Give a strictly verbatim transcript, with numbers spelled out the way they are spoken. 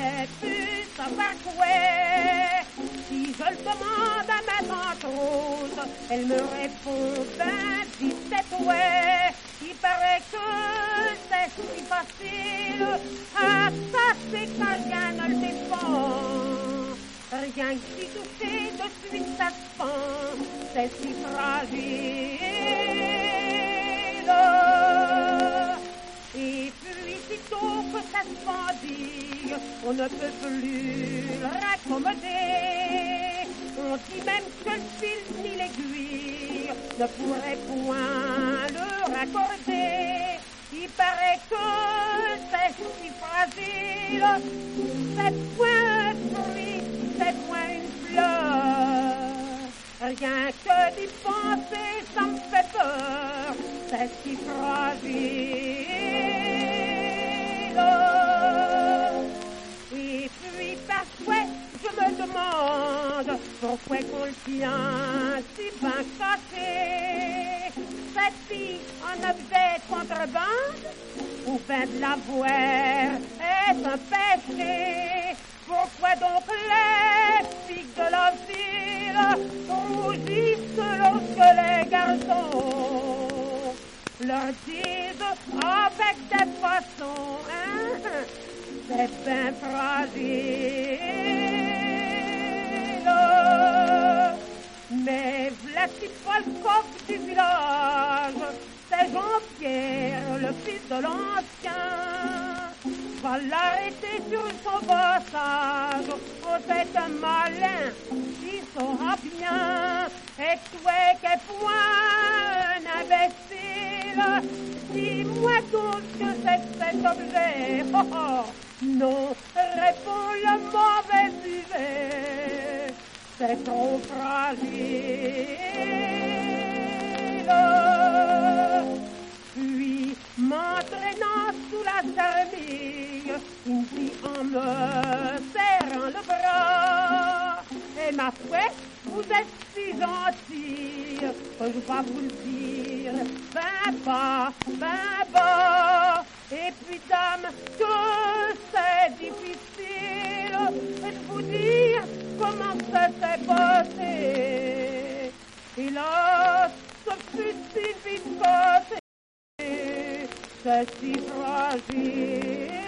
voudrais plus savoir quoi. Si je le demande à ma tante Rose, elle me répond ben vite c'est ouais. Il paraît que c'est si facile, ah ça c'est quand rien ne le défend. Rien que si touché de suite ça se fend, c'est si fragile. Et puis sitôt que ça se fendille, on ne peut plus le raccommoder. On dit même que le fil ni l'aiguille ne pourrait point le raccorder. Il paraît que c'est si fragile, c'est point un fruit, c'est point une fleur. Rien que d'y penser, ça me fait peur, c'est si fragile. Et puis parfois, je me demande pourquoi qu'on le tient si bien caché. Cette fille en objet de contrebande, ou bien de la voir est un péché. Pourquoi donc les filles de la ville rougissent lorsque les garçons leur disent avec des façons, hein, c'est bien fragile. Mais voici pas le coq du village, c'est Jean-Pierre, le fils de l'ancien. Va l'arrêter sur son passage, oh c'est un malin, il saura bien, et toi qu'est point un imbécile, dis-moi donc que c'est cet objet, oh oh, non, répond le mauvais sujet, c'est trop fragile. Puis, m'entraînant sous la charmille, une fille en me serrant le bras. Et ma foi, vous êtes si gentille que je vais vous le dire. Ben bas, ben bas. Et puis dame, que c'est difficile de vous dire comment ça s'est passé. Et là, ce fut si vite passé. C'est si fragile.